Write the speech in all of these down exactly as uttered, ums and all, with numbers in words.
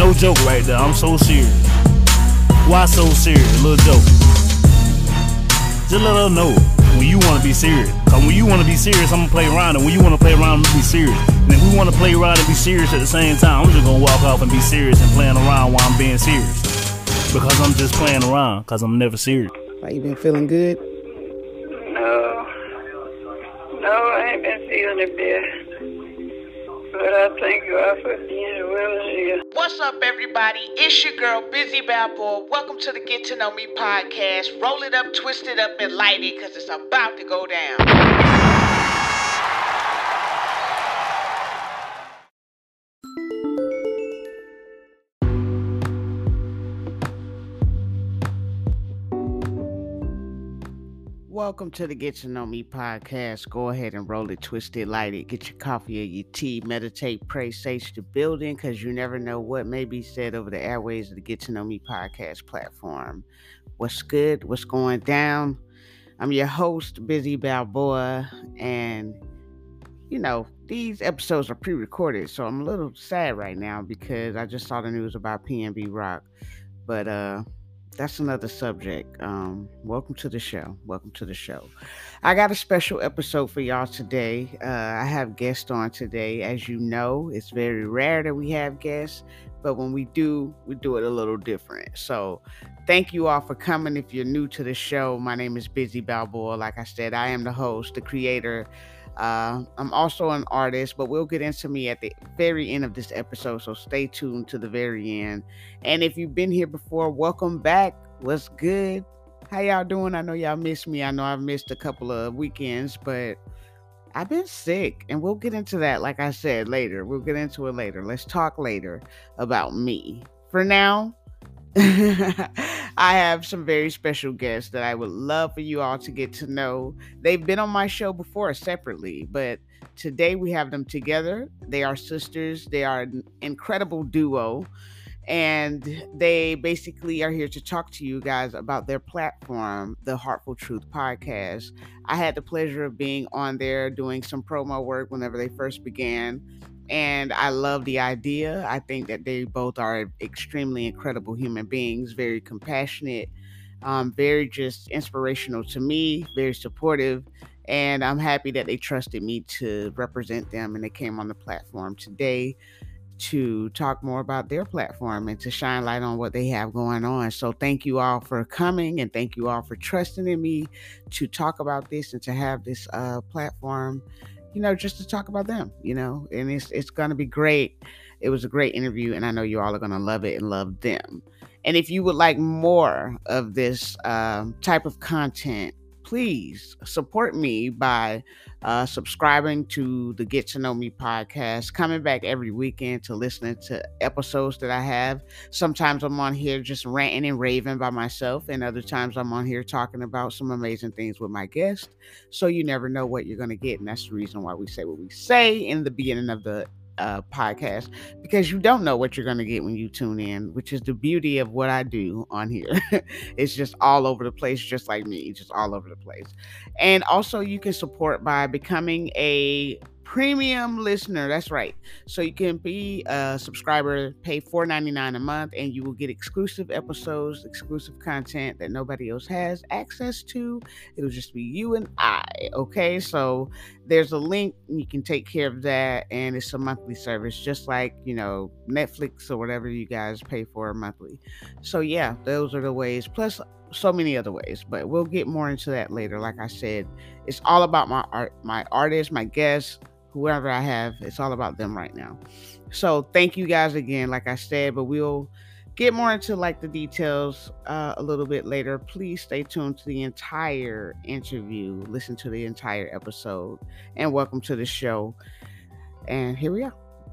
no joke right there. I'm so serious. Why so serious? A little joke. Just let her know when you want to be serious. Cause when you want to be serious, I'm gonna play around, and when you want to play around, I'm gonna be serious. And if we want to play around and be serious at the same time, I'm just gonna walk off and be serious and playing around while I'm being serious. Because I'm just playing around. Cause I'm never serious. Why, you been feeling good? No, no, I ain't been feeling it bad. But I thank God for being well as here. What's up, everybody? It's your girl, Busy Balboa. Welcome to the Get to Know Me podcast. Roll it up, twist it up, and light it, because it's about to go down. Welcome to the Get to Know Me podcast. Go ahead and roll it, twist it, light it. Get your coffee or your tea. Meditate, pray, sage the building, because you never know what may be said over the airways of the Get to Know Me podcast platform. What's good? What's going down? I'm your host, Busy Balboa, and you know, these episodes are pre-recorded, so I'm a little sad right now because I just saw the news about P N B Rock. But uh that's another subject. Um, welcome to the show. Welcome to the show. I got a special episode for y'all today. Uh, I have guests on today. As you know, it's very rare that we have guests, but when we do, we do it a little different. So thank you all for coming. If you're new to the show, my name is Busy Balboa. Like I said, I am the host, the creator. Uh, I'm also an artist, but we'll get into me at the very end of this episode, so stay tuned to the very end. And if you've been here before, welcome back. What's good? How y'all doing? I know y'all missed me. I know I've missed a couple of weekends, but I've been sick, and we'll get into that, like I said, later. We'll get into it later. Let's talk later about me. For now, I have some very special guests that I would love for you all to get to know. They've been on my show before separately, but today we have them together. They are sisters. They are an incredible duo, and they basically are here to talk to you guys about their platform, the Heartful Truth Podcast. I had the pleasure of being on there doing some promo work whenever they first began. And I love the idea. I think that they both are extremely incredible human beings, very compassionate, um, very just inspirational to me, very supportive. And I'm happy that they trusted me to represent them, and they came on the platform today to talk more about their platform and to shine light on what they have going on. So thank you all for coming, and thank you all for trusting in me to talk about this and to have this uh, platform, you know, just to talk about them, you know, and it's it's going to be great. It was a great interview, and I know you all are going to love it and love them. And if you would like more of this um, type of content, please support me by uh, subscribing to the Get to Know Me podcast, coming back every weekend to listening to episodes that I have. Sometimes I'm on here just ranting and raving by myself, and other times I'm on here talking about some amazing things with my guest. So you never know what you're going to get, and that's the reason why we say what we say in the beginning of the Uh, podcast, because you don't know what you're going to get when you tune in, which is the beauty of what I do on here. It's just all over the place, just like me, just all over the place. And also you can support by becoming a premium listener. That's right. So you can be a subscriber, pay four dollars and ninety-nine cents a month, and you will get exclusive episodes, exclusive content that nobody else has access to. It'll just be you and I. Okay, so there's a link, and you can take care of that, and it's a monthly service, just like, you know, Netflix or whatever you guys pay for monthly. So yeah, those are the ways, plus so many other ways, but we'll get more into that later. Like I said, it's all about my art, my artists, my guests, whoever I have. It's all about them right now. So thank you guys again, like I said, but we'll get more into like the details uh, a little bit later. Please stay tuned to the entire interview, listen to the entire episode, and welcome to the show. And here we are.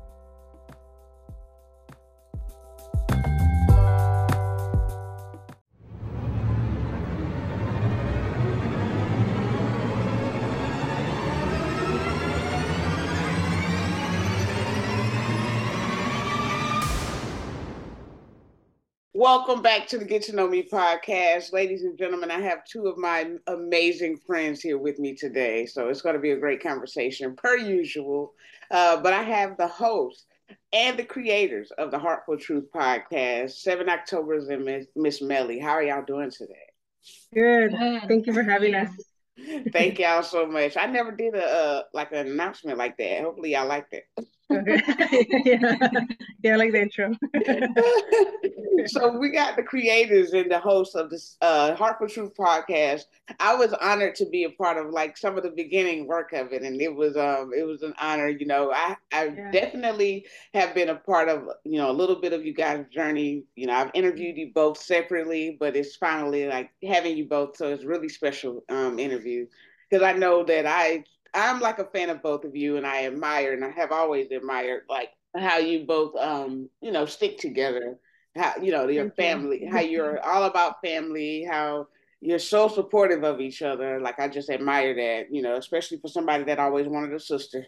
Welcome back to the Get to Know Me podcast. Ladies and gentlemen, I have two of my amazing friends here with me today. So it's going to be a great conversation per usual. Uh, but I have the host, and the creators of the Heartful Truth podcast, Seven Octobers and Miss, Miss Melly. How are y'all doing today? Good. Thank you for having yeah. us. Thank y'all so much. I never did a uh, like an announcement like that. Hopefully y'all like that. Okay. yeah. yeah, I like the intro. So we got the creators and the hosts of this uh, Heartful Truth podcast. I was honored to be a part of like some of the beginning work of it, and it was um it was an honor. You know, I I Yeah. definitely have been a part of you know a little bit of you guys' journey. You know, I've interviewed you both separately, but it's finally like having you both. So it's really special um interview because I know that I I'm like a fan of both of you, and I admire and I have always admired like how you both um you know stick together, how you know your Thank you. family, how you're all about family, how you're so supportive of each other. Like I just admire that, you know, especially for somebody that always wanted a sister.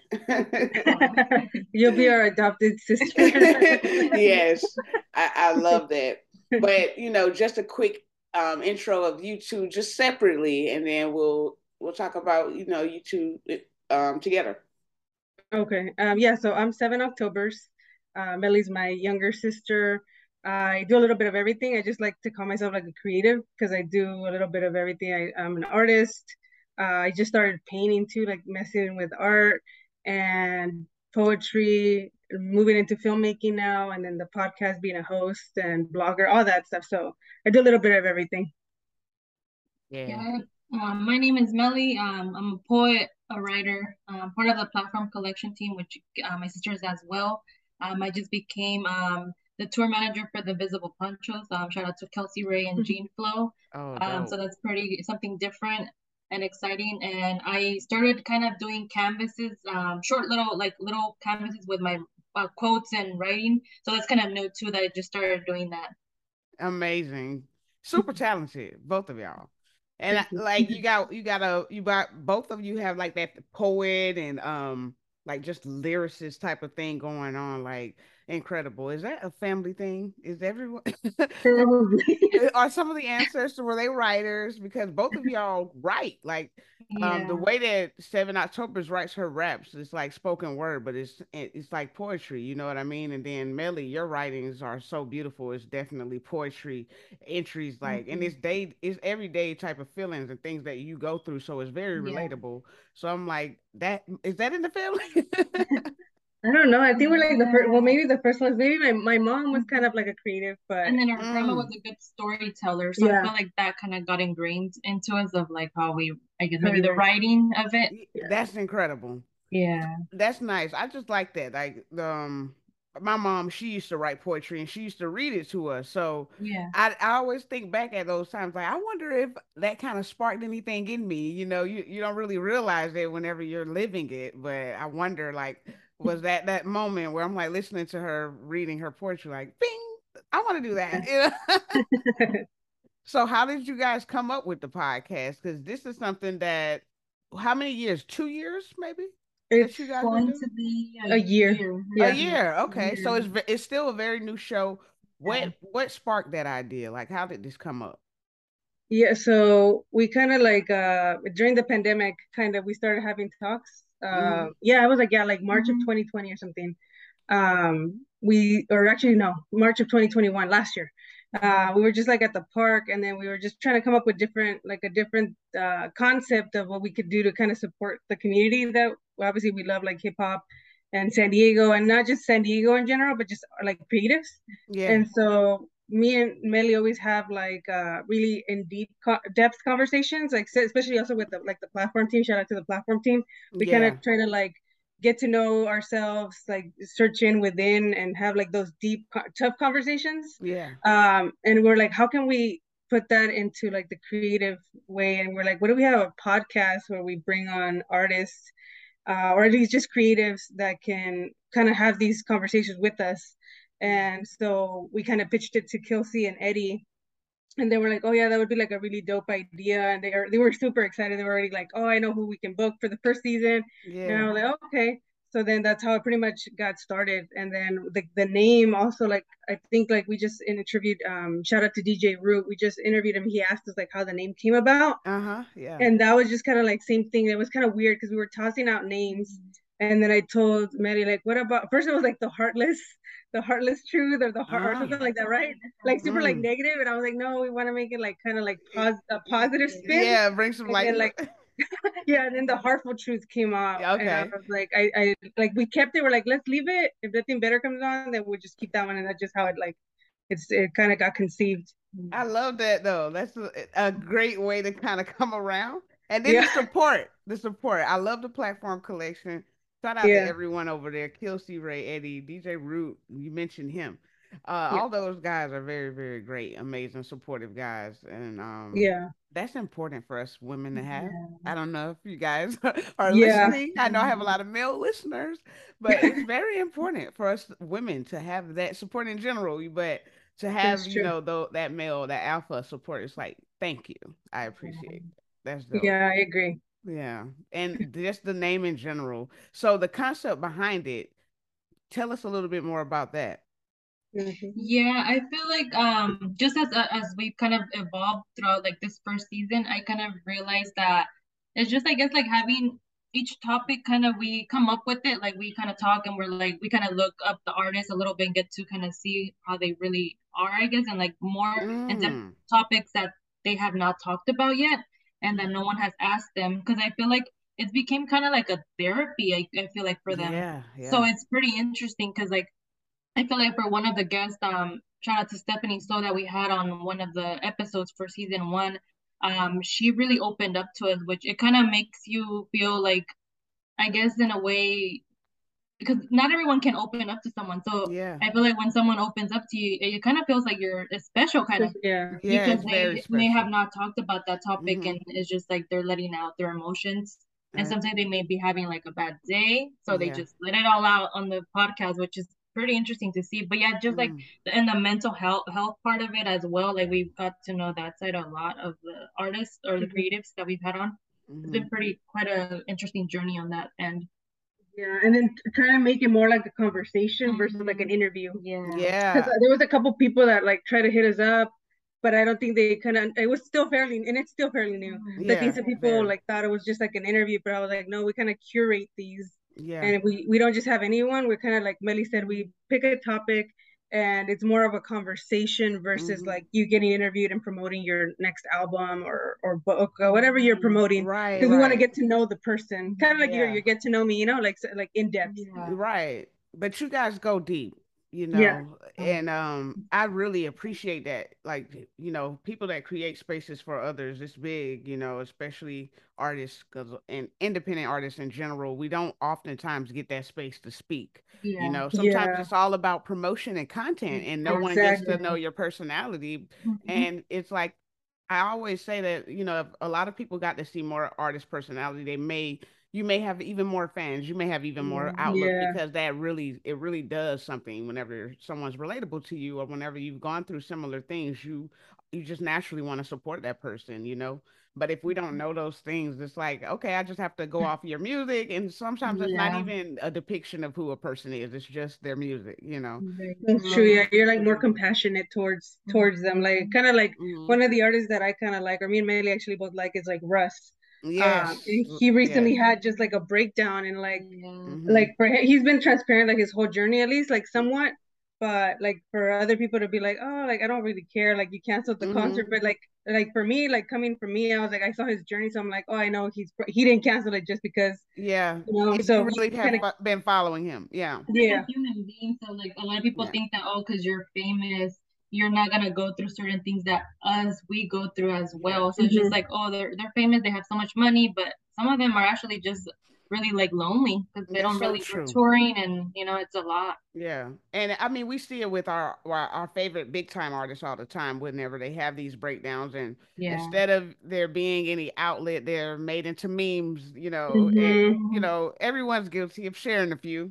You'll be our adopted sister. Yes, I, I love that. But you know, just a quick um, intro of you two, just separately, and then we'll we'll talk about you know you two um, together. Okay. Um. Yeah. So I'm Seven Octobers. Uh, Melly's my younger sister. I do a little bit of everything. I just like to call myself like a creative because I do a little bit of everything. I, I'm an artist. Uh, I just started painting too, like messing with art and poetry, moving into filmmaking now, and then the podcast, being a host and blogger, all that stuff. So I do a little bit of everything. Yeah. Yeah. Um, my name is Melly. Um, I'm a poet, a writer, um, part of the Platform Collection team, which uh, my sister is as well. Um, I just became um, the tour manager for the Visible Ponchos. Um, shout out to Kelsey Ray and Jean Flo. Oh, Um, dope. so that's pretty something different and exciting. And I started kind of doing canvases, um, short little like little canvases with my uh, quotes and writing. So that's kind of new too. That I just started doing that. Amazing, super talented, both of y'all. And I, Thank you. like you got you got a you got both of you have like that poet and um like just lyricist type of thing going on, like incredible. Is that a family thing? Is everyone Probably. are some of the ancestors were they writers? Because both of y'all write like um the Yeah. way that Seven Octobers writes her raps, it's like spoken word, but it's it's like poetry, you know what I mean? And then Melly, your writings are so beautiful. It's definitely poetry entries, like, and Mhm. it's day, it's everyday type of feelings and things that you go through. So it's very Yeah. relatable. So I'm like, that is that in the family? I don't know. I think we're like the first. Well, maybe the first ones. Maybe my, my mom was kind of like a creative, but And then our grandma was Mm, a good storyteller, so I yeah, feel like that kind of got ingrained into us of like how we, I guess how maybe we the write. writing of it. y- Yeah. that's incredible. Yeah. That's nice. I just like that. Like um my mom, she used to write poetry and she used to read it to us. So Yeah. I I always think back at those times like I wonder if that kind of sparked anything in me. You know, you you don't really realize it whenever you're living it, but I wonder like was that that moment where I'm like listening to her reading her poetry like bing, I want to do that. You know? So how did you guys come up with the podcast? Because this is something that how many years? Two years maybe that It's you guys been Going doing? to be a a year. year. A Yeah. year, A okay. So year. it's ve- it's still a very new show. Yeah. What what sparked that idea? Like, how did this come up? Yeah, so we kind of like uh during the pandemic, kind of we started having talks. Uh, Mm-hmm. yeah, I was like, yeah, like March of Mhm. twenty twenty or something. Um, we or actually no, March of twenty twenty-one, last year. Uh, we were just like at the park, and then we were just trying to come up with different, like a different uh concept of what we could do to kind of support the community that obviously we love, like hip hop and San Diego, and not just San Diego in general, but just like creatives. Yeah, And so me and Melly always have like uh really in deep co- depth conversations, like so- especially also with the like the platform team. Shout out to the platform team. We kind of yeah, try to like get to know ourselves, like search in within and have like those deep co- tough conversations. yeah, Um and we're like, how can we put that into like the creative way? And we're like, what do we have a podcast where we bring on artists, uh, or at least just creatives that can kind of have these conversations with us. And so we kind of pitched it to Kelsey and Eddie, and they were like, "Oh yeah, that would be like a really dope idea." And they are they were super excited. They were already like, "Oh, I know who we can book for the first season." And yeah, I was like, oh, "Okay." So then that's how it pretty much got started. And then the the name also, like, I think like we just interviewed, um shout out to D J Root. We just interviewed him. He asked us like how the name came about, uh-huh, yeah, and that was just kind of like same thing. It was kind of weird because we were tossing out names, And then I told Maddie, like, what about, first it was like the heartless, the heartless truth or the heart or Uh-huh. something like that, right? Like super like Mm. negative. And I was like, no, we want to make it like kind of like pos a positive spin. Yeah, bring some And light. then like, yeah, and then the heartful truth came out. Yeah, And I okay. was like, I, I, like, we kept it. We're like, let's leave it. If nothing better comes on, then we'll just keep that one. And that's just how it like, it's, it kind of got conceived. I love that though. That's a, a great way to kind of come around. And then Yeah. the support, the support. I love the platform collection. Shout out to Yeah. everyone over there. Kelsey, Ray, Eddie, D J Root. You mentioned him. Uh, Yeah. all those guys are very, very great, amazing, supportive guys, and um, Yeah. that's important for us women to have. Yeah. I don't know if you guys are Yeah. listening. I know I have a lot of male listeners, but it's very important for us women to have that support in general. But to have, That's you true. know, though that male, that alpha support, it's like, thank you. I appreciate that. That's dope. Yeah, I agree. Yeah. And just the name in general. So the concept behind it, tell us a little bit more about that. Mhm. Yeah, I feel like um just as uh, as we kind of evolved throughout like this first season, I kind of realized that it's just I guess like having each topic kind of we come up with it, like we kind of talk and we're like we kind of look up the artists a little bit and get to kind of see how they really are, I guess, and like more in-depth Mm. topics that they have not talked about yet and that no one has asked them because I feel like it became kind of like a therapy, I, I feel like for them. Yeah, So yeah. it's pretty interesting because like I feel like for one of the guests, um, shout out to Stephanie So that we had on one of the episodes for season one. Um, she really opened up to us, which it kind of makes you feel like, I guess in a way, because not everyone can open up to someone. So Yeah. I feel like when someone opens up to you, it kind of feels like you're a special kind of Yeah. Yeah, because it's very they may have special. not talked about that topic Mm-hmm. and it's just like they're letting out their emotions. And Uh, sometimes they may be having like a bad day, so they yeah. just let it all out on the podcast, which is pretty interesting to see. But yeah, just like Mm. in the mental health health part of it as well, like we've got to know that side a lot of the artists or the Mhm. creatives that we've had on. It's Mm-hmm. been pretty quite a interesting journey on that end. Yeah, and then trying to make it more like a conversation versus like an interview. Yeah. Because Yeah. there was a couple people that like try to hit us up, but I don't think they kind of. It was still fairly, and it's still fairly new. So I Yeah. think some people Very. like thought it was just like an interview, but I was like, no, we kind of curate these, Yeah. and we we don't just have anyone. We're kind of like Melly said, we pick a topic, and it's more of a conversation versus Mhm. like you getting interviewed and promoting your next album or or book or whatever you're promoting. Right. Because we want to Right. get to know the person, kind of like you're Yeah. you get to know me, you know, like so- like in depth. Yeah. Right. But you guys go deep, you Yeah. know, and um I really appreciate that. Like, you know, people that create spaces for others, it's big, you know, especially artists 'cause and independent artists in general, we don't oftentimes get that space to speak. You Yeah. know, sometimes Yeah. it's all about promotion and content and no one gets to know Exactly. your personality. Mhm. And it's like I always say that, you know, if a lot of people got to see more artist personality, they may you may have even more fans, you may have even more outlook Yeah. because that really it really does something whenever someone's relatable to you or whenever you've gone through similar things, you you just naturally want to support that person, you know. But if we don't know those things, it's like, okay, I just have to go off your music. And sometimes it's not Yeah. even a depiction of who a person is, it's just their music, you know. Very That's true. true. Yeah, you're like more compassionate towards towards them. Like kind of like Hmm. one of the artists that I kind of like, or me and Melly actually both like, is like Russ. Um, Yes. and l- he Yes. recently had just like a breakdown and like Yeah. Hmm. like for him, he's been transparent like his whole journey at least like somewhat. But like for other people to be like, oh, like I don't really care, like you canceled the Hmm. concert, but like like for me, like coming from me, I was like I saw his journey, so I'm like, oh, I know he's he didn't cancel it just because Yeah. you know. If So you he really have kind of fo- been following him. Yeah. Like yeah a human being. So like a lot of people Yeah. think that oh, because you're famous, you're not gonna go through certain things that us we go through as Yeah. well. So it's just hmm like oh, they're they're famous, they have so much money, but some of them are actually just really like lonely because they That's don't so really they're true. touring and you know it's a lot. Yeah. And I mean, we see it with our our, our favorite big time artists all the time whenever they have these breakdowns and Yeah. instead of there being any outlet, they're made into memes, you know, and hmm you know, everyone's guilty of sharing a few.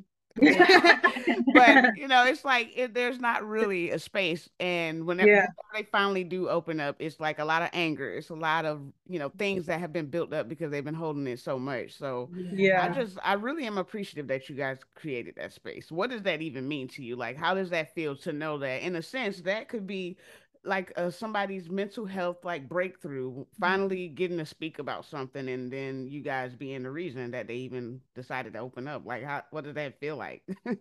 But you know, it's like it, there's not really a space, and whenever, yeah whenever they finally do open up, it's like a lot of anger. It's a lot of you know things that have been built up because they've been holding it so much. So I yeah. just, I really am appreciative that you guys created that space. What does that even mean to you? Like, how does that feel to know that, in a sense, that could be like uh, somebody's mental health like breakthrough, finally getting to speak about something, and then you guys being the reason that they even decided to open up. Like, how what does that feel like?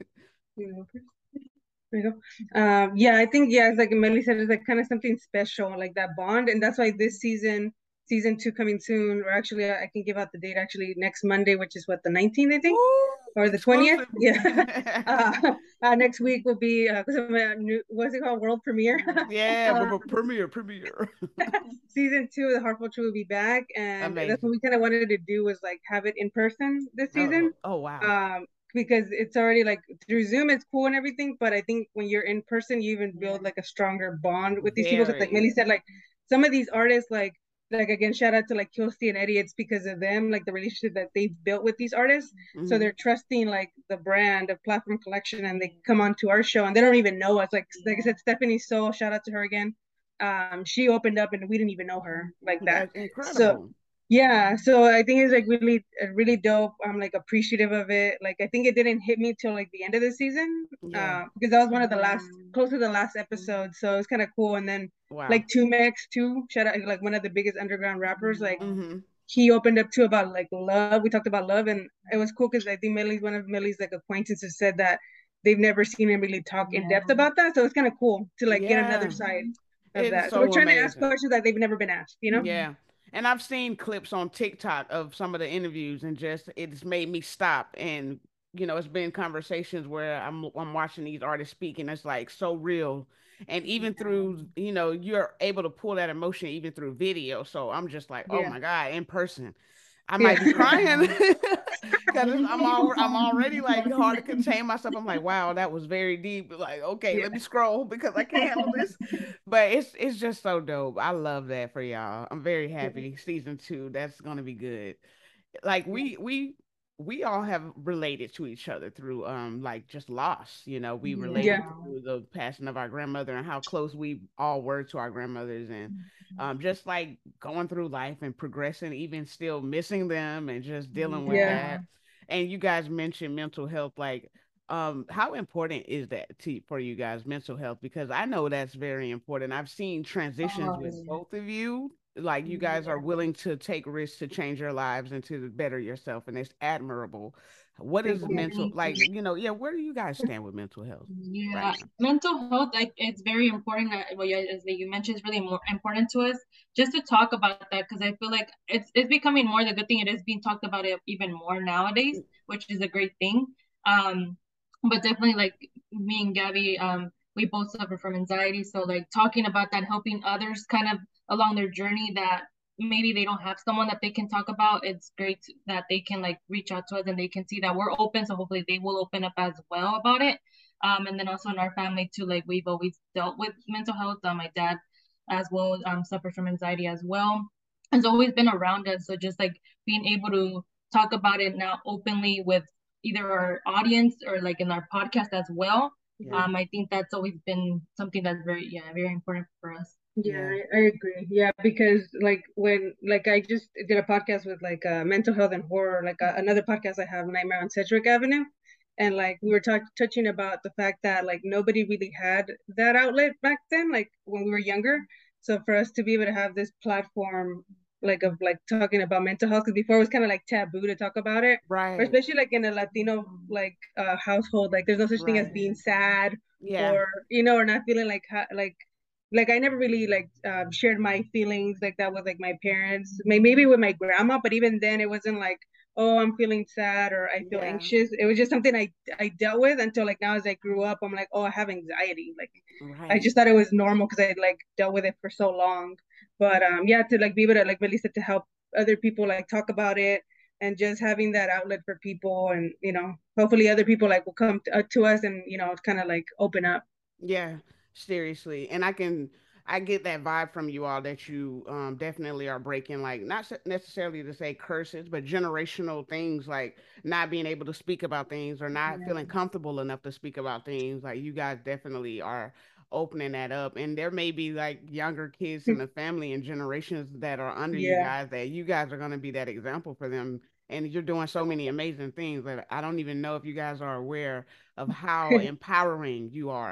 You know, there you go. Um, yeah, I think yeah, it's like Melly said, it's like kind of something special, like that bond, and that's why this season, season two coming soon, or actually I can give out the date actually next Monday, which is what the nineteenth, I think, Woo! or the twentieth. Exclusive. Yeah, uh, uh, next week will be uh, because of a new, what's it called, world premiere. Yeah, uh, but, but premiere, premiere. Season two of the Heartful True will be back, and that's what Amazing. we kind of wanted to do was like have it in person this season. Oh, oh wow. Um, because it's already like through Zoom, it's cool and everything, but I think when you're in person, you even build like a stronger bond with these people. Because like Very. Millie said, like some of these artists, like like again, shout out to like Kirsty and Eddie. It's because of them, like the relationship that they've built with these artists. So Hmm. they're trusting like the brand of Platform Collection, and they come onto our show, and they don't even know us. Like like I said, Stephanie Soul, shout out to her again. Um, she opened up, and we didn't even know her like that. That's So incredible. yeah, so I think it's like really, uh, really dope. I'm like appreciative of it. Like I think it didn't hit me till like the end of the season, Yeah. uh, because that was one of the last, close to the last episode. So it was kind of cool. And then Wow. like two Mex too, shout out like one of the biggest underground rappers. Like Hmm. he opened up too about like love. We talked about love, and it was cool because I think Millie's one of Millie's like acquaintances said that they've never seen him really talk in depth about that. So it's kind of cool to like get another Yeah. side of It is that. So we're so trying to ask amazing. questions that they've never been asked. You know? Yeah. And I've seen clips on TikTok of some of the interviews, and just it's made me stop. And you know, it's been conversations where I'm I'm watching these artists speak, and it's like so real. And even through, you know, you're able to pull that emotion even through video. So I'm just like, oh Yeah. my God, in person. I Yeah. might be crying because I'm all I'm already like hard to contain myself. I'm like, wow, that was very deep. Like, okay, Yeah. let me scroll because I can't handle this. But it's it's just so dope. I love that for y'all. I'm very happy. Season two, that's gonna be good. Like we we we all have related to each other through um like just loss. You know, we Yeah. related through the passing of our grandmother and how close we all were to our grandmothers, and um just like going through life and progressing, even still missing them and just dealing with Yeah. that. And you guys mentioned mental health, like um how important is that to for you guys, mental health? Because I know that's very important. I've seen transitions with both of you, like you guys are willing to take risks to change your lives and to better yourself, and it's admirable. What Thank is you. mental, Thank like, you. you know, yeah, where do you guys stand with mental health right Yeah, now? mental health, like it's very important. uh, What you, as that you mentioned, is really more important to us just to talk about that because I feel like it's it's becoming more the good thing. It is being talked about it even more nowadays, which is a great thing. Um, but definitely like me and Gabby, um, we both suffer from anxiety, so like talking about that, helping others kind of along their journey that maybe they don't have someone that they can talk about. It's great that they can like reach out to us and they can see that we're open, so hopefully they will open up as well about it. Um, and then also in our family too, like we've always dealt with mental health. Uh, my dad as well um, suffers from anxiety as well. It's always been around us. So just like being able to talk about it now openly with either our audience or like in our podcast as well. Yeah. Um, I think that's always been something that's very, yeah, very important for us. Yeah, Yeah. I, I agree. Yeah, because like when like I just did a podcast with like uh, mental health and horror, like uh, another podcast I have, Nightmare on Sedgwick Avenue, and like we were talk touching about the fact that like nobody really had that outlet back then, like when we were younger. So for us to be able to have this platform, like of like talking about mental health, because before it was kind of like taboo to talk about it, or Right. especially like in a Latino like uh, household, like there's no such thing as Right. being sad Yeah. or you know or not feeling like ha- like like I never really like um, shared my feelings like that with like my parents. Maybe with my grandma, but even then it wasn't like, oh, I'm feeling sad or I feel Yeah. anxious. It was just something I I dealt with until like now as I grew up, I'm like, oh, I have anxiety. Like I Right. just thought it was normal because I like dealt with it for so long. But um yeah, to like be able to like Melissa to help other people like talk about it and just having that outlet for people and you know hopefully other people like will come to, uh, to us and you know kind of like open up. Yeah, seriously. And I can I get that vibe from you all that you um definitely are breaking, like not se- necessarily to say curses, but generational things, like not being able to speak about things or not feeling comfortable enough to speak about things. Like you guys definitely are opening that up. And there may be like younger kids in the family and generations that are under you Yeah. guys, that you guys are going to be that example for them. And you're doing so many amazing things that I don't even know if you guys are aware of how empowering you are,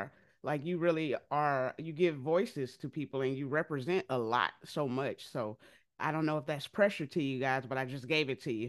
Like you really are, you give voices to people and you represent a lot so much. So I don't know if that's pressure to you guys, but I just gave it to you.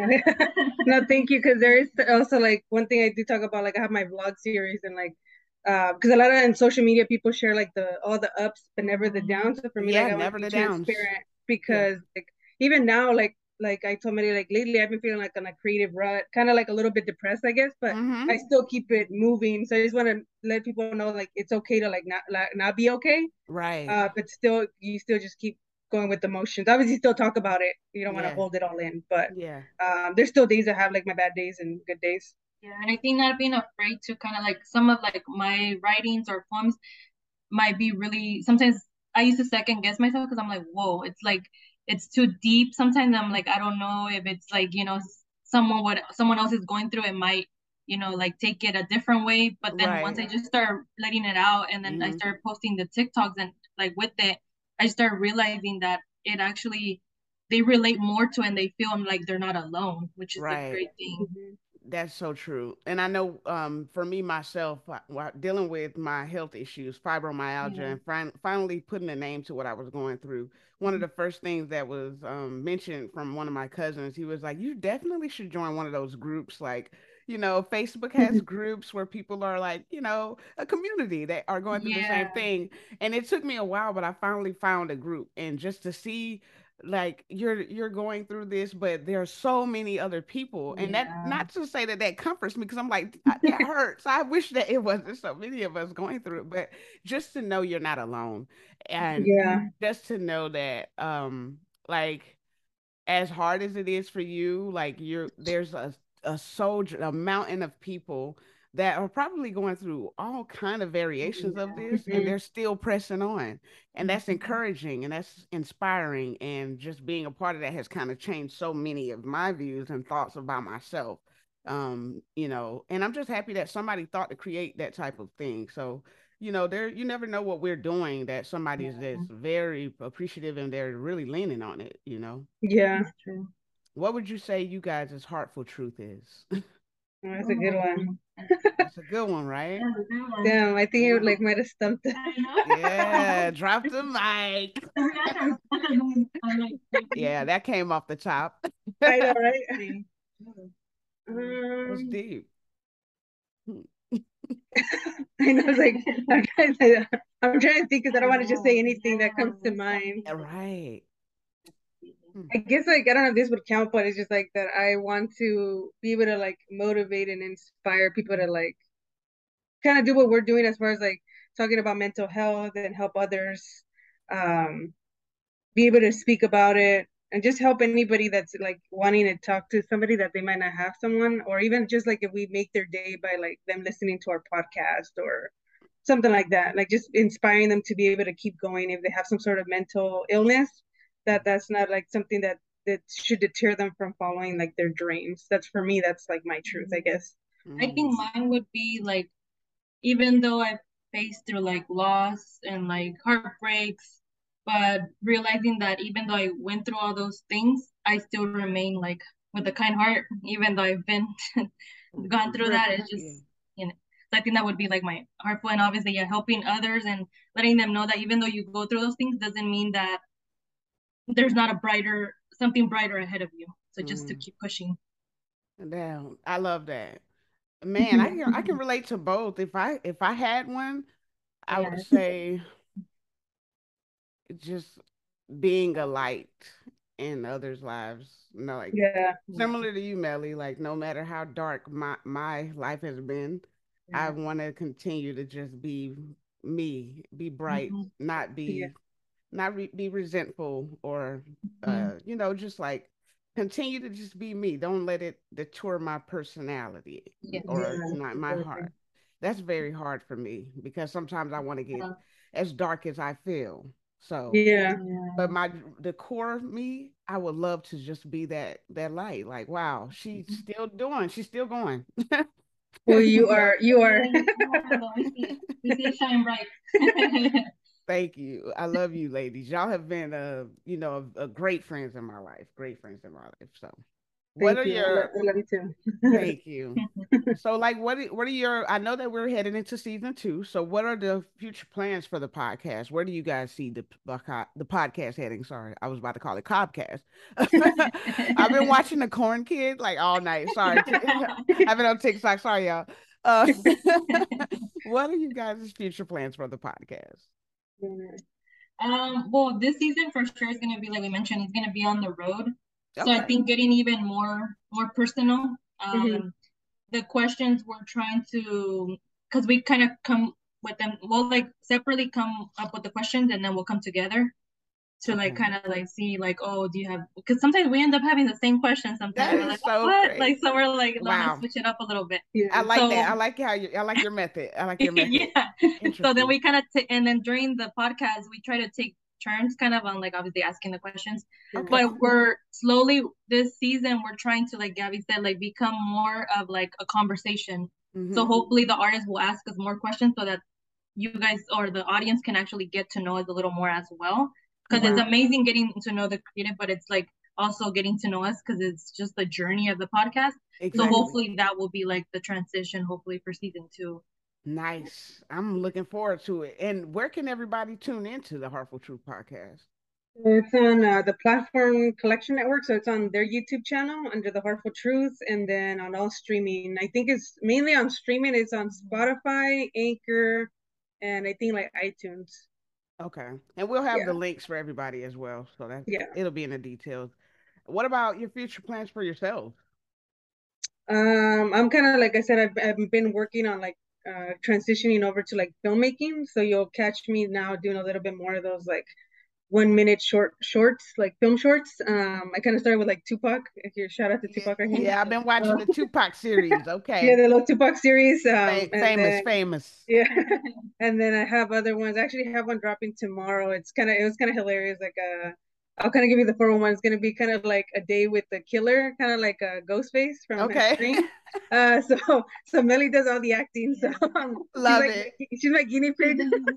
No, thank you. Because there is also like one thing I do talk about. Like I have my vlog series and like, uh, because a lot of in social media people share like the all the ups but never the downs. So for me, like Yeah, I want to never be the downs. transparent Yeah. because like even now, like like I told Mary, like lately I've been feeling like on a creative rut, kind of like a little bit depressed, I guess. But Mm-hmm. I still keep it moving. So I just want to let people know like it's okay to like not like not be okay. Right. Uh, but still you still just keep going with the motions. Obviously, still talk about it. You don't want to Yeah. hold it all in, but Yeah. um, there's still days I have like my bad days and good days. Yeah, and I think not being afraid to kind of like some of like my writings or poems might be really sometimes I used to second guess myself because I'm like, whoa, it's like it's too deep. Sometimes I'm like, I don't know if it's like, you know, someone what someone else is going through, it might, you know, like take it a different way. But then once Right. I just start letting it out and then I Mm-hmm. start posting the TikToks and like with it, I start realizing that it actually they relate more to and they feel like they're not alone, which is a Right. great thing. Mhm. That's so true. And I know um, for me, myself, uh, while dealing with my health issues, fibromyalgia, Yeah. and fin- finally putting a name to what I was going through, one of the first things that was um, mentioned from one of my cousins, he was like, you definitely should join one of those groups. Like, you know, Facebook has groups where people are like, you know, a community that are going through the Yeah. same thing. And it took me a while, but I finally found a group. And just to see like you're you're going through this, but there are so many other people, and that Yeah. not to say that that comforts me because I'm like "I- that hurts. I wish that it wasn't so many of us going through it, but just to know you're not alone, and Yeah. just to know that um like as hard as it is for you, like you're there's a a soldier, a mountain of people that are probably going through all kind of variations of this, and Mhm. they're still pressing on, and that's Mhm. encouraging and that's inspiring, and just being a part of that has kind of changed so many of my views and thoughts about myself. Um, you know, and I'm just happy that somebody thought to create that type of thing. So you know, there you never know what we're doing that somebody is Yeah. that's very appreciative and they're really leaning on it, you know. Yeah. That's true. What would you say you guys' heartful truth is? Oh, that's a good one. That's a good one, right? That's a good one. Damn, I think it Ooh, like might have stumped us. I know. yeah, drop the mic. That's a- I'm like crazy. Yeah, that came off the top. I know, right? See. That's Um, deep. I know, it's like I'm trying to, I'm trying to think because I don't want to just say anything that comes to Yeah. mind. Right. Hmm. I guess like I don't know if this would count, but it's just like that I want to be able to like motivate and inspire people to like kind of do what we're doing as far as like talking about mental health and help others um be able to speak about it and just help anybody that's like wanting to talk to somebody that they might not have someone, or even just like if we make their day by like them listening to our podcast or something like that, like just inspiring them to be able to keep going if they have some sort of mental illness, that that's not like something that that should deter them from following like their dreams. That's for me, that's like my truth, I guess. I Mm. think mine would be like even though I've faced through like loss and like heartbreaks, but realizing that even though I went through all those things, I still remain like with a kind heart, even though I've been gone through that. It's Yeah. just, you know, so I think that would be like my heartful and obviously, yeah, helping others and letting them know that even though you go through those things doesn't mean that there's not a brighter, something brighter ahead of you. So just to Mm. keep pushing. Damn, I love that. Man, I can I can relate to both. If I if I had one, I would Yeah. say just being a light in others' lives. You know, like Yeah. similar to you, Melly, like no matter how dark my my life has been, I Yeah. want to continue to just be me, be bright, Mhm. not Yeah. be not re- be resentful or Mhm. uh you know just like continue to just be me. Don't let it detour my personality Yes. or Yeah. my, my heart. That's very hard for me because sometimes I want to get Uh, as dark as I feel. So Yeah. but yeah. my the core of me, I would love to just be that that light. Like, wow, she's still doing, she's still going. Well, you are, you are. Yeah, you are though. We see it. We see it shine bright. Thank you. I love you, ladies. Y'all have been uh, you know, a, a great friends in my life. Great friends in my life. So What Thank are you. I love, your I love you too. Thank you. So, like, what are- what are your? I know that we're heading into season two. So, what are the future plans for the podcast? Where do you guys see the podca- the podcast heading? Sorry, I was about to call it Cobcast. I've been watching the Corn Kid like all night. Sorry, Ti- I've been on TikTok. Sorry, y'all. Uh, what are you guys' future plans for the podcast? Um, well, this season for sure is gonna be like we mentioned, it's gonna be on the road. So I Okay. think getting even more more personal. Mhm. Um, the questions we're trying to, because we kind of come with them, we'll like separately come up with the questions and then we'll come together to like Okay. kind of like see like, oh, do you have, because sometimes we end up having the same question sometimes. That We're is like, so what? Like, crazy. so we're like, I'm gonna Wow. switch it up a little bit. Yeah. I like that. I So like how you. I like your method. I like your method. yeah. So then Interesting. we kind of t- and then during the podcast we try to take turns kind of on like obviously asking the questions. Okay. But we're slowly this season we're trying to, like Gabby said, like become more of like a conversation. So Mhm. hopefully the artist will ask us more questions so that you guys or the audience can actually get to know us a little more as well. Because it's Wow. amazing getting to know the creative, but it's like also getting to know us because it's just the journey of the podcast. So Exactly. hopefully that will be like the transition, hopefully for season two. Nice. I'm looking forward to it. And where can everybody tune into the Heartful Truth podcast? It's on uh, the Platform Collection Network, so it's on their YouTube channel under the Heartful Truth, and then on all streaming. I think it's mainly on streaming. It's on Spotify, Anchor, and I think like iTunes. Okay. And we'll have the Yeah, links for everybody as well. So that yeah. it'll be in the details. What about your future plans for yourself? Um, I'm kind of like I said, I've I've been working on like uh transitioning over to like filmmaking. So you'll catch me now doing a little bit more of those like one minute short shorts, like film shorts. Um, I kind of started with like Tupac. If you shout out to Yeah, Tupac right here. yeah, I've been watching Uh, the Tupac series. yeah, Okay. the little Tupac series. Um, Fa- and famous, then famous. yeah, and then I have other ones. I actually have one dropping tomorrow. It's kind of it was kind of hilarious. Like uh, I'll kind of give you the four one. It's gonna be kind of like a day with the killer, kind of like a Ghostface from Okay. Scream. Uh, so so Melly does all the acting. So um, she's Love like it. my, she's my guinea pig.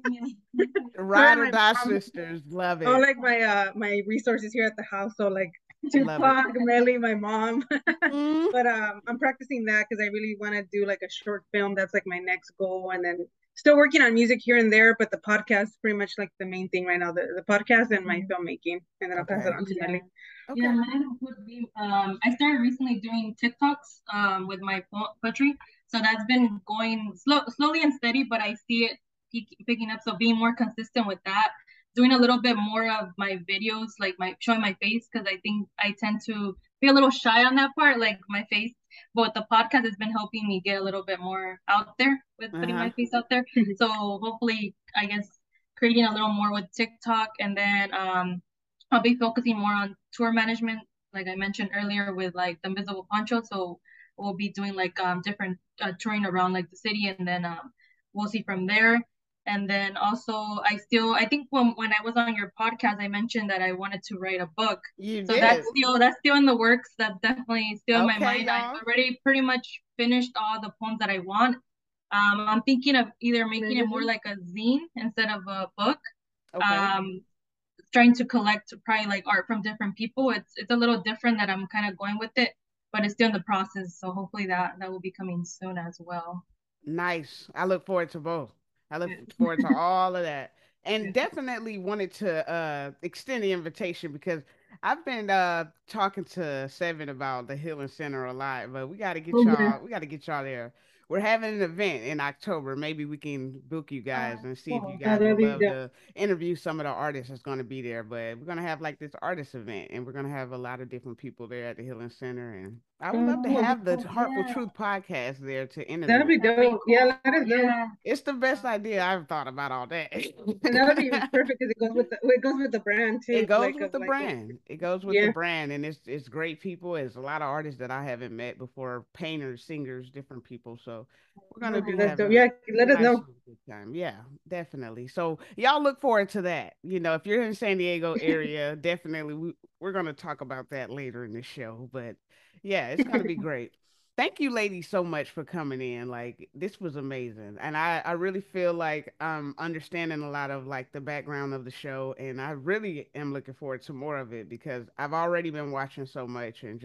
Her Ride and or my die mom. sisters. Love All it. like my uh my resources here at the house. So like Love it. Tupac, Melly, my mom. Mm, But um, I'm practicing that because I really want to do like a short film. That's like my next goal, and then still working on music here and there. But the podcast is pretty much like the main thing right now. The, the podcast and my filmmaking, and then I'll pass it okay. on to Yeah. Nelly. Okay. Yeah, mine would be um I started recently doing TikToks um with my po- poetry. So that's been going slow slowly and steady, but I see it peak, picking up. So being more consistent with that, doing a little bit more of my videos, like my showing my face, because I think I tend to be a little shy on that part, like my face. But the podcast has been helping me get a little bit more out there with putting Uh-huh. my face out there. So hopefully, I guess creating a little more with TikTok, and then um I'll be focusing more on tour management, like I mentioned earlier, with like the Invisible Poncho. So we'll be doing like um different uh, touring around like the city, and then um we'll see from there. And then also, I still I think when when I was on your podcast, I mentioned that I wanted to write a book. You So that's did. still that's still in the works. That's definitely still in my Okay, mind. I y'all. already pretty much finished all the poems that I want. Um, I'm thinking of either making it more like a zine instead of a book. Okay. Um, trying to collect probably like art from different people. It's it's a little different that I'm kind of going with it, but it's still in the process. So hopefully that that will be coming soon as well. Nice. I look forward to both. I look forward to all of that. And definitely wanted to uh extend the invitation because I've been uh talking to Seven about the Healing Center a lot, but we gotta get y'all we gotta get y'all there. We're having an event in October. Maybe we can book you guys and see if you Cool. Oh, guys that'd would be love dope. to interview some of the artists that's gonna be there. But we're gonna have like this artist event and we're gonna have a lot of different people there at the Healing Center. And I would love to Oh, have the Cool. Heartful Yeah, Truth podcast there to that'd interview. be that'd be dope. Yeah, cool. let us know. Yeah. It's the best idea I've thought about all day. And that'd be perfect because it goes with the it goes with the brand It too, goes like with of the like brand. It goes with the yeah. brand, and it's it's great people. It's a lot of artists that I haven't met before, painters, singers, different people. So we're gonna Okay, be that's dope. having Yeah, a let us nice know. little good time. Yeah, definitely. So y'all look forward to that. You know, if you're in San Diego area, definitely we, we're gonna talk about that later in the show. But yeah, it's gonna be great. Thank you, ladies, so much for coming in. Like this was amazing, and I I really feel like I'm understanding a lot of like the background of the show, and I really am looking forward to more of it because I've already been watching so much and just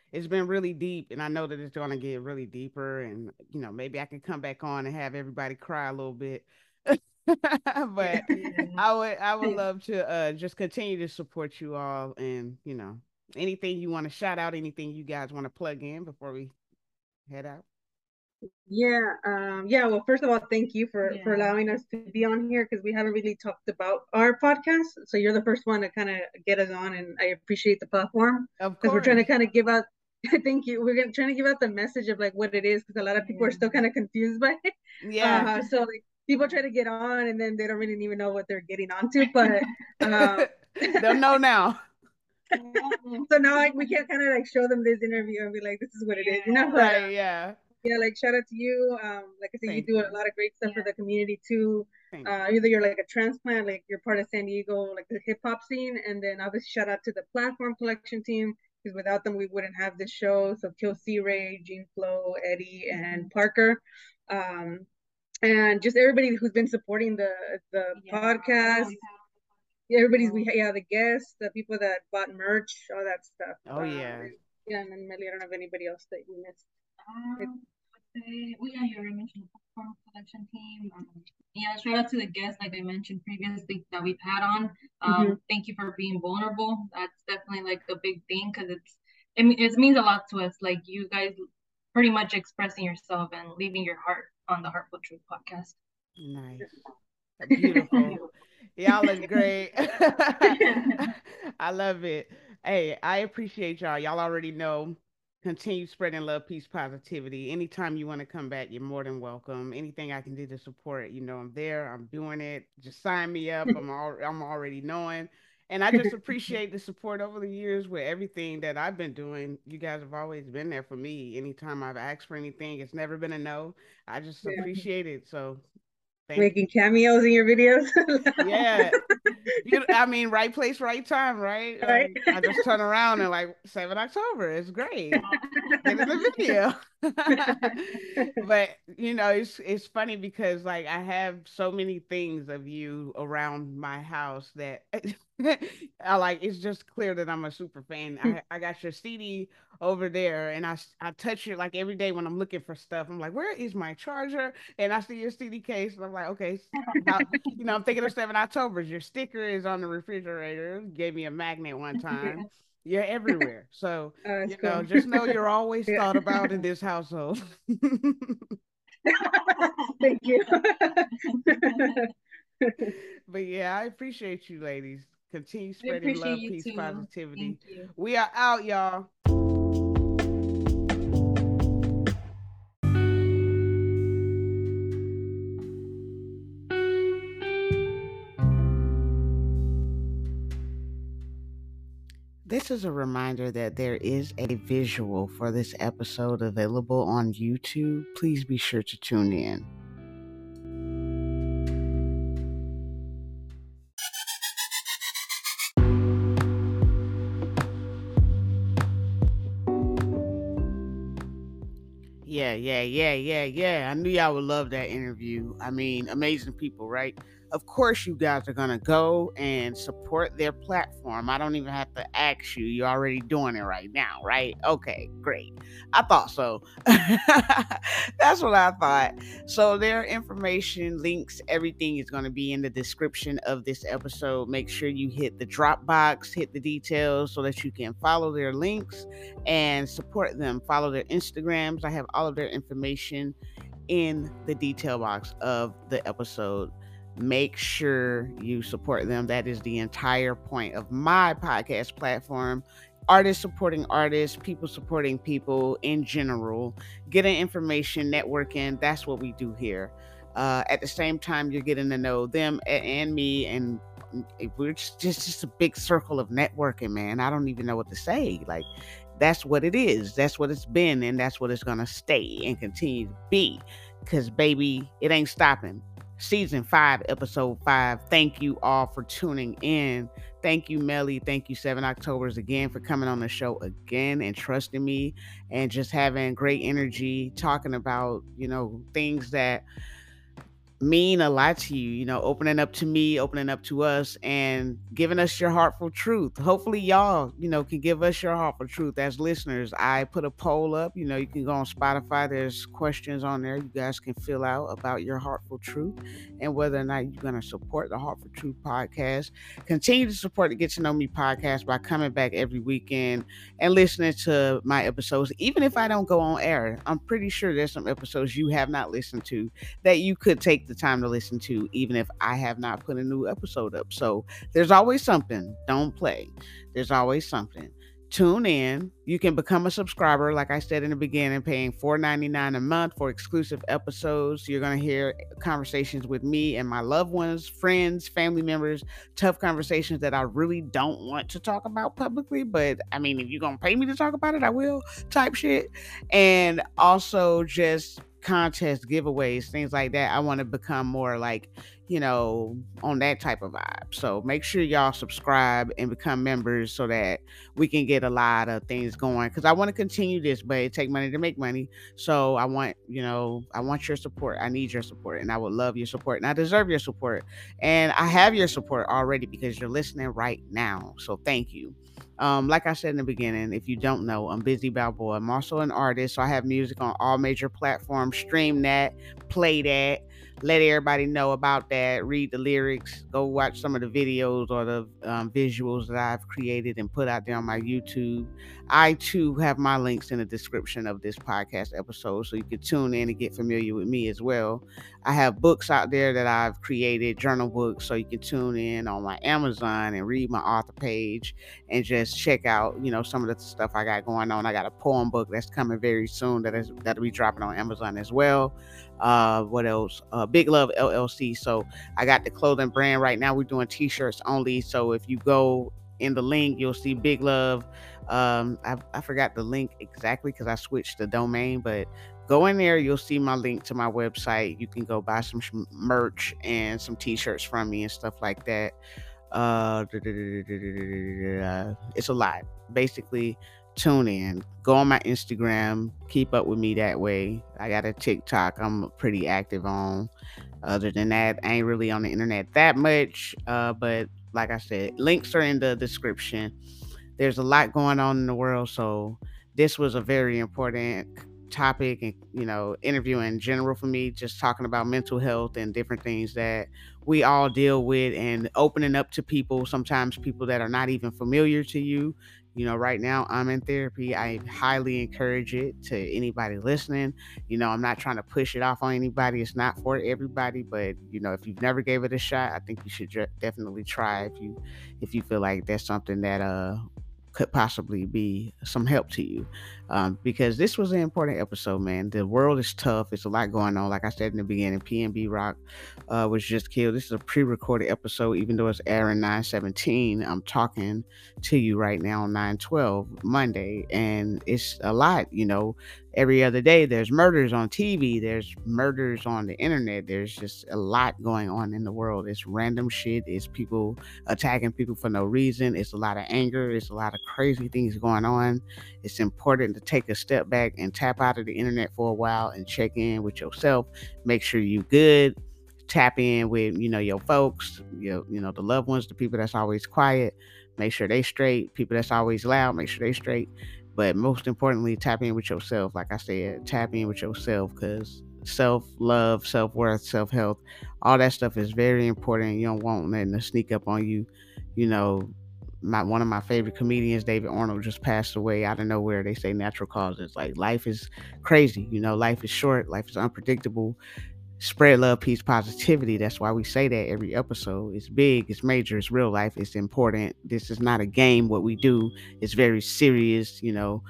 it's been really deep, and I know that it's going to get really deeper. And you know, maybe I can come back on and have everybody cry a little bit. But Yeah. I would I would love to uh just continue to support you all, and you know, anything you want to shout out, anything you guys want to plug in before we head out. Yeah, um, yeah. Well, first of all, thank you for for Yeah. allowing us to be on here because we haven't really talked about our podcast. So you're the first one to kind of get us on, and I appreciate the platform Of because we're trying to course. kind of give out. Thank you. We're gonna, trying to give out the message of like what it is because a lot of people are still kind of confused by it. Yeah. Uh, so like people try to get on and then they don't really even know what they're getting onto. But um, They'll know now. so now like, we can kind of like show them this interview and be like, this is what it is, you know. But uh, Right, yeah. yeah, like shout out to you. Um, like I said, you Thank do you. a lot of great stuff for Yeah. the community too. Thank you. Uh, either you're like a transplant, like you're part of San Diego, like the hip hop scene, and then obviously shout out to the Platform Collection team because without them we wouldn't have this show. So Kill C Ray, Gene Flo, Eddie, and Parker, um, and just everybody who's been supporting the the Yeah. podcast. Everybody's we yeah the guests, the people that bought merch, all that stuff. Oh Uh, yeah. yeah, and then Melly, I don't have anybody else that we missed. Um, let's say, well, yeah, you already mentioned the platform collection team. Um, yeah, shout out to the guests, like I mentioned previously, that we've had on. Um, Mhm. Thank you for being vulnerable. That's definitely like a big thing because it's it, me- it means a lot to us. Like you guys pretty much expressing yourself and leaving your heart on the Heartful Truth podcast. Nice. Beautiful. Y'all look great. I love it. Hey, I appreciate y'all. Y'all already know. Continue spreading love, peace, positivity. Anytime you want to come back, you're more than welcome. Anything I can do to support, you know, I'm there. I'm doing it. Just sign me up. I'm all, I'm already knowing. And I just appreciate the support over the years with everything that I've been doing. You guys have always been there for me. Anytime I've asked for anything, it's never been a no. I just Yeah. appreciate it. So thank you. Making cameos in your videos. Yeah. You, I mean, right place, right time, right? Right. Like, I just turn around and like seven October. It's great. Get in the video. But you know, it's it's funny because like I have so many things of you around my house that I like. It's just clear that I'm a super fan. I I got your C D over there, and I s- I touch it like every day when I'm looking for stuff. I'm like, where is my charger? And I see your C D case, and I'm like, okay, s- about you know, I'm thinking of seven October's. Your sticker is on the refrigerator. You gave me a magnet one time. You're everywhere. So, Oh, that's you know, cool. just know you're always Yeah. thought about in this household. Thank you. But yeah, I appreciate you ladies. Continue We spreading appreciate love, you peace, too. positivity. Thank you. We are out, y'all. This is a reminder that there is a visual for this episode available on YouTube. Please be sure to tune in. Yeah, yeah, yeah, yeah, yeah. I knew y'all would love that interview. I mean, amazing people, right? Of course, you guys are going to go and support their platform. I don't even have to ask you. You're already doing it right now, right? Okay, great. I thought so. That's what I thought. So, their information, links, everything is going to be in the description of this episode. Make sure you hit the drop box, hit the details so that you can follow their links and support them. Follow their Instagrams. I have all of their information in the detail box of the episode. Make sure you support them. That is the entire point of my podcast platform. Artists supporting artists, people supporting people in general, getting information, networking. That's what we do here. Uh, at the same time, you're getting to know them and, and me, and we're just, just just a big circle of networking, man. I don't even know what to say. Like, that's what it is. That's what it's been, and that's what it's gonna stay and continue to be. Cause baby, it ain't stopping. Season five, episode five. Thank you all for tuning in. Thank you, Melly. Thank you, Seven Octobers, again for coming on the show again and trusting me and just having great energy, talking about, you know, things that mean a lot to you, you know, opening up to me, opening up to us, and giving us your heartful truth. Hopefully, y'all, you know, can give us your heartful truth as listeners. I put a poll up, you know, you can go on Spotify. There's questions on there you guys can fill out about your heartful truth and whether or not you're going to support the Heartful Truth podcast. Continue to support the Get to Know Me podcast by coming back every weekend and listening to my episodes. Even if I don't go on air, I'm pretty sure there's some episodes you have not listened to that you could take the time to listen to, even if I have not put a new episode up. So there's always something. Don't play. There's always something. Tune in. You can become a subscriber, like I said in the beginning, paying four ninety-nine a month for exclusive episodes. You're going to hear conversations with me and my loved ones, friends, family members, tough conversations that I really don't want to talk about publicly. But I mean, if you're going to pay me to talk about it, I will, type shit. And also just contests, giveaways, things like that. I want to become more like, you know, on that type of vibe. So make sure y'all subscribe and become members so that we can get a lot of things going. Because I want to continue this, but it take money to make money. So I want, you know, I want your support. I need your support, and I would love your support, and I deserve your support. And I have your support already because you're listening right now. So thank you. Um, like I said in the beginning, if you don't know, I'm Busy Balboa. I'm also an artist, so I have music on all major platforms. Stream that, play that, let everybody know about that, read the lyrics, go watch some of the videos or the um, visuals that I've created and put out there on my YouTube. I, too, have my links in the description of this podcast episode, so you can tune in and get familiar with me as well. I have books out there that I've created, journal books, so you can tune in on my Amazon and read my author page and just check out, you know, some of the stuff I got going on. I got a poem book that's coming very soon that is that'll be dropping on Amazon as well. Uh, what else? Uh, Big Love L L C. So I got the clothing brand right now. We're doing t-shirts only. So if you go in the link, you'll see Big Love. Um, I, I forgot the link exactly because I switched the domain, but go in there. You'll see my link to my website. You can go buy some sh- merch and some t-shirts from me and stuff like that. Uh, it's a lot. Basically, tune in. Go on my Instagram. Keep up with me that way. I got a TikTok I'm pretty active on. Other than that, I ain't really on the internet that much. Uh, but like I said, links are in the description. There's a lot going on in the world, so this was a very important topic and, you know, interview in general for me, just talking about mental health and different things that we all deal with and opening up to people, sometimes people that are not even familiar to you. You know, right now I'm in therapy. I highly encourage it to anybody listening. You know, I'm not trying to push it off on anybody. It's not for everybody, but you know, if you've never gave it a shot, I think you should definitely try if you if you feel like that's something that uh could possibly be some help to you, um, because this was an important episode, man. The world is tough. It's a lot going on. Like I said in the beginning, P N B Rock uh, was just killed. This is a pre-recorded episode, even though it's airing nine seventeen. I'm talking to you right now on nine twelve Monday, and it's a lot, you know. Every other day there's murders on T V, there's murders on the internet, there's just a lot going on in the world. It's random shit, it's people attacking people for no reason, it's a lot of anger, it's a lot of crazy things going on. It's important to take a step back and tap out of the internet for a while and check in with yourself, make sure you're good, tap in with, you know, your folks, your, you know, the loved ones, the people that's always quiet, make sure they straight, people that's always loud, make sure they straight. But most importantly, tap in with yourself. Like I said, tap in with yourself, because self-love, self-worth, self-health, all that stuff is very important. You don't want nothing to sneak up on you. You know, my one of my favorite comedians, David Arnold, just passed away out of nowhere. They say natural causes. Like, life is crazy. You know, life is short. Life is unpredictable. Spread love, peace, positivity. That's why we say that every episode. It's big, it's major, it's real life, it's important. This is not a game. What we do is very serious. You know,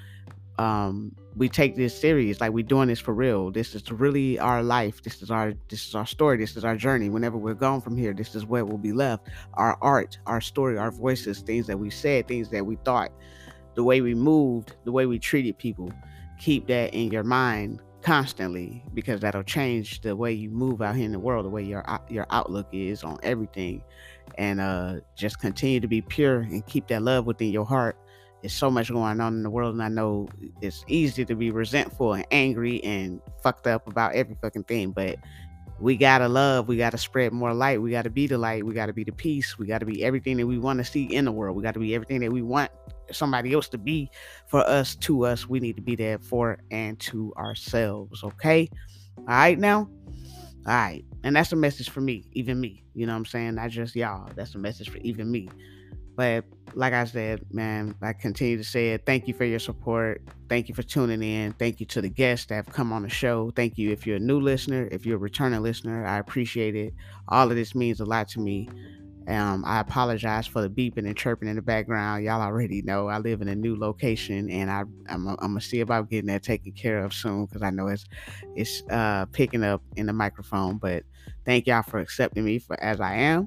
um, we take this serious. Like, we're doing this for real. This is really our life. This is our this is our story. This is our journey. Whenever we're gone from here, this is what will be left. Our art, our story, our voices, things that we said, things that we thought, the way we moved, the way we treated people. Keep that in your mind constantly, because that'll change the way you move out here in the world, the way your your outlook is on everything. And uh just continue to be pure and keep that love within your heart. There's so much going on in the world, and I know it's easy to be resentful and angry and fucked up about every fucking thing, but we gotta love, we gotta spread more light, we gotta be the light, we gotta be the peace, we gotta be everything that we want to see in the world, we gotta be everything that we want somebody else to be for us, to us. We need to be there for and to ourselves. Okay, all right now, all right. And that's a message for me, even me, you know what I'm saying, not just y'all. That's a message for even me. But like I said, man, I continue to say it. Thank you for your support. Thank you for tuning in. Thank you to the guests that have come on the show. Thank you if you're a new listener, if you're a returning listener. I appreciate it. All of this means a lot to me. Um, I apologize for the beeping and chirping in the background. Y'all already know I live in a new location, and I, I'm, I'm gonna see about getting that taken care of soon, because I know it's it's uh, picking up in the microphone. But thank y'all for accepting me for as I am.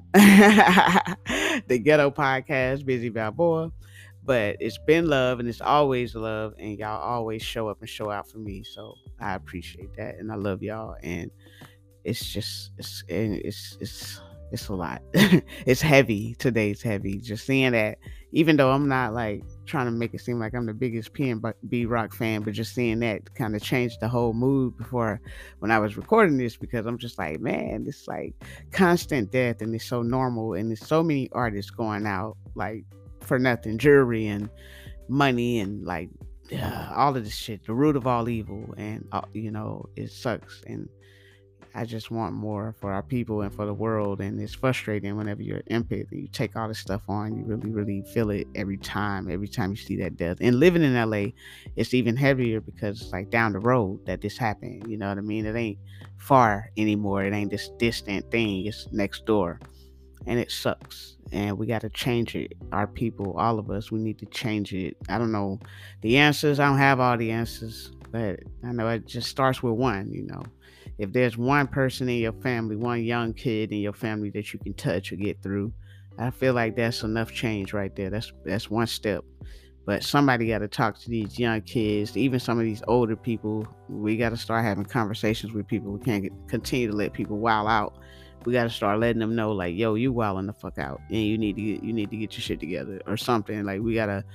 The Ghetto Podcast, Busy Balboa. But it's been love, and it's always love, and y'all always show up and show out for me. So I appreciate that, and I love y'all. And it's just it's it's it's it's a lot. It's heavy. Today's heavy. Just seeing that, even though I'm not like trying to make it seem like I'm the biggest P N B Rock fan, but just seeing that kind of changed the whole mood before when I was recording this, because I'm just like, man, it's like constant death, and it's so normal, and there's so many artists going out like for nothing, jewelry and money and like uh, all of this shit, the root of all evil, and uh, you know, it sucks. And I just want more for our people and for the world. And it's frustrating whenever you're an empath and you take all this stuff on. You really, really feel it every time, every time you see that death. And living in L A, it's even heavier because it's like down the road that this happened. You know what I mean? It ain't far anymore. It ain't this distant thing. It's next door. And it sucks. And we got to change it. Our people, all of us, we need to change it. I don't know the answers. I don't have all the answers. But I know it just starts with one, you know. If there's one person in your family, one young kid in your family that you can touch or get through, I feel like that's enough change right there. That's that's one step. But somebody got to talk to these young kids, even some of these older people. We got to start having conversations with people. We can't get, continue to let people wild out. We got to start letting them know, like, yo, you wilding the fuck out, and you need to get, you need to get your shit together or something. Like, we gotta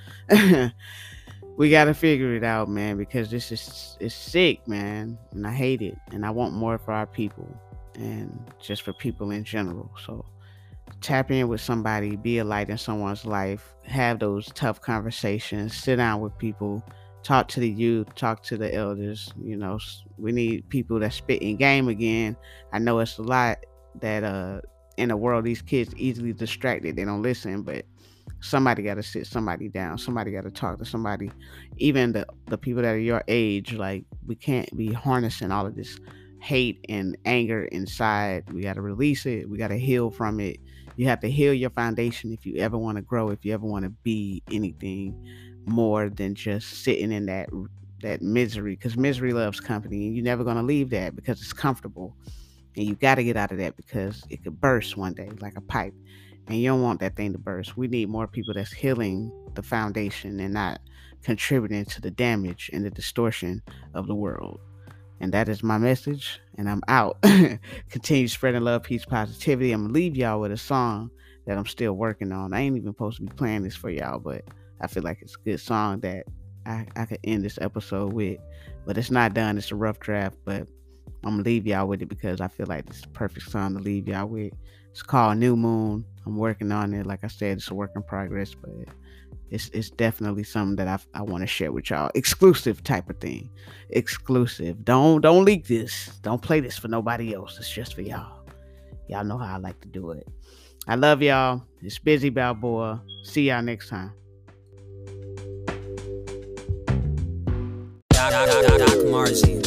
we gotta figure it out, man, because this is it's sick, man, and I hate it, and I want more for our people and just for people in general. So tap in with somebody, be a light in someone's life, have those tough conversations, sit down with people, talk to the youth, talk to the elders. You know, we need people that spit in game again. I know it's a lot that uh in the world, these kids easily distracted, they don't listen, but somebody got to sit somebody down, somebody got to talk to somebody, even the the people that are your age. Like, we can't be harnessing all of this hate and anger inside. We got to release it. We got to heal from it. You have to heal your foundation if you ever want to grow, if you ever want to be anything more than just sitting in that that misery, because misery loves company, and you're never going to leave that because it's comfortable. And you got to get out of that because it could burst one day like a pipe. And you don't want that thing to burst. We need more people that's healing the foundation and not contributing to the damage and the distortion of the world. And that is my message. And I'm out. Continue spreading love, peace, positivity. I'm going to leave y'all with a song that I'm still working on. I ain't even supposed to be playing this for y'all, but I feel like it's a good song that I, I could end this episode with. But it's not done. It's a rough draft, but I'm gonna leave y'all with it because I feel like it's the perfect song to leave y'all with. It's called New Moon. I'm working on it. Like I said, it's a work in progress, but it's it's definitely something that I I want to share with y'all. Exclusive type of thing. Exclusive. Don't don't leak this. Don't play this for nobody else. It's just for y'all. Y'all know how I like to do it. I love y'all. It's Busy Balboa. See y'all next time. Doc, Doc, Doc, Doc Marzi.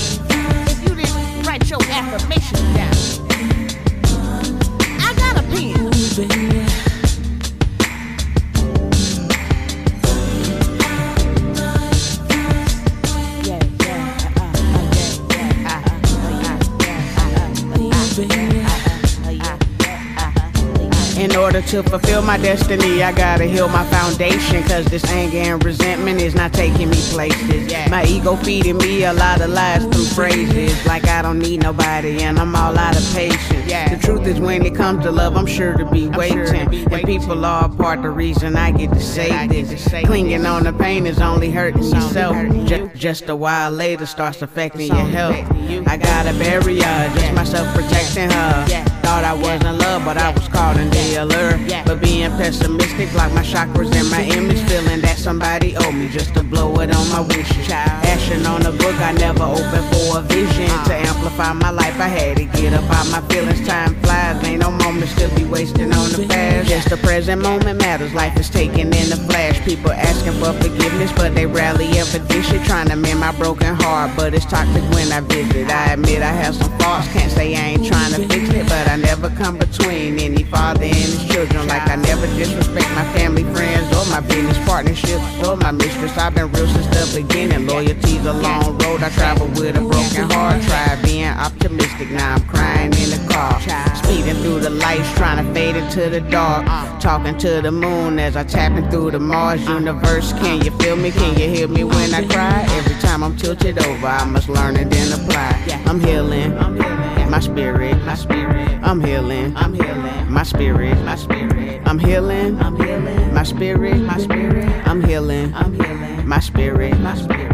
Affirmation down. I got a pen. order to fulfill my destiny, I gotta heal my foundation, cause this anger and resentment is not taking me places. My ego feeding me a lot of lies through phrases, like I don't need nobody and I'm all out of patience. The truth is, when it comes to love, I'm sure to be waiting, and people are a part the reason I get to say this. Clinging on the pain is only hurting yourself. Just, just a while later starts affecting your health. I gotta bury her, just myself protecting her. Thought I was in love, but I was caught in the allure. But being pessimistic blocked my chakras and my image, feeling that somebody owed me just to blow it on my wishes. Ashing on a book I never opened for a vision. To amplify my life, I had to get up out my feelings. Time flies, ain't no moments to be wasting on the past. Just the present moment matters, life is taken in a flash. People asking for forgiveness, but they rarely ever dish it. Trying to mend my broken heart, but it's toxic when I visit. I admit I have some faults, can't say I ain't trying to fix it, but I never come between any father and his children. Like I never disrespect my family, friends, or my business partnerships, or my mistress. I've been real since the beginning. Loyalty's a long road I travel with a broken heart. Try being optimistic, now I'm crying in the car. Speeding through the lights, trying to fade into the dark. Talking to the moon as I tapping through the Mars universe. Can you feel me? Can you hear me when I cry? Every time I'm tilted over, I must learn and then apply. I'm healing, my spirit, my spirit. I'm healing, I'm healing, my spirit, my spirit. I'm healing, I'm healing, my spirit, my spirit. I'm healing, I'm healing, my spirit, my spirit.